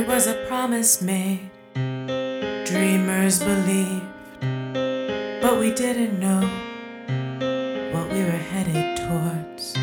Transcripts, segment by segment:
There was a promise made, dreamers believed, but we didn't know what we were headed towards.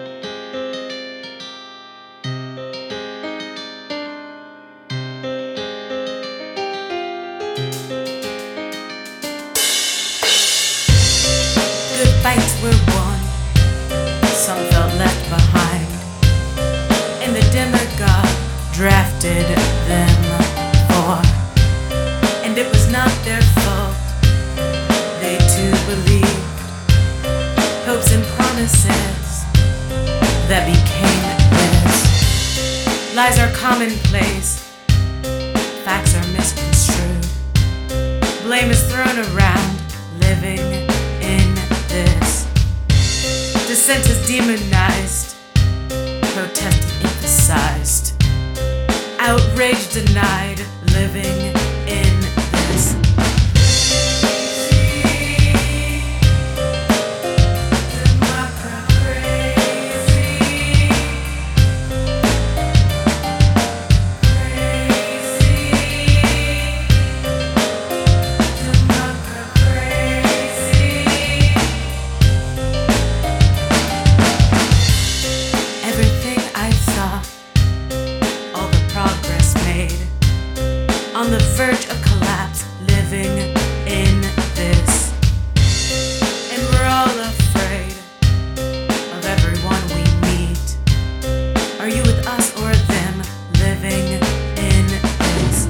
Good fights were won, some felt left behind, and the demagogue drafted them for. And it was not their fault, they too believed hopes and promises that became this. Lies are commonplace, facts are misconstrued, blame is thrown around, living in this. Dissent is demonized, protest emphasized, outrage denied, living in this. On the verge of collapse, living in this. And we're all afraid of everyone we meet. Are you with us or them, living in this?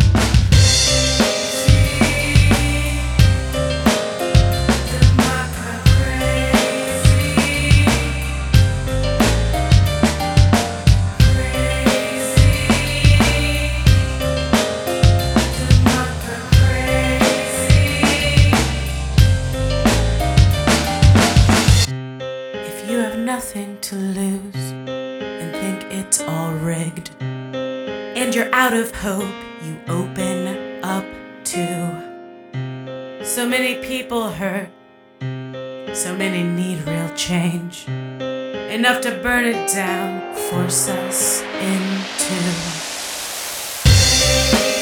You have nothing to lose and think it's all rigged, and you're out of hope, you open up to. So many people hurt, so many need real change, enough to burn it down, force us into.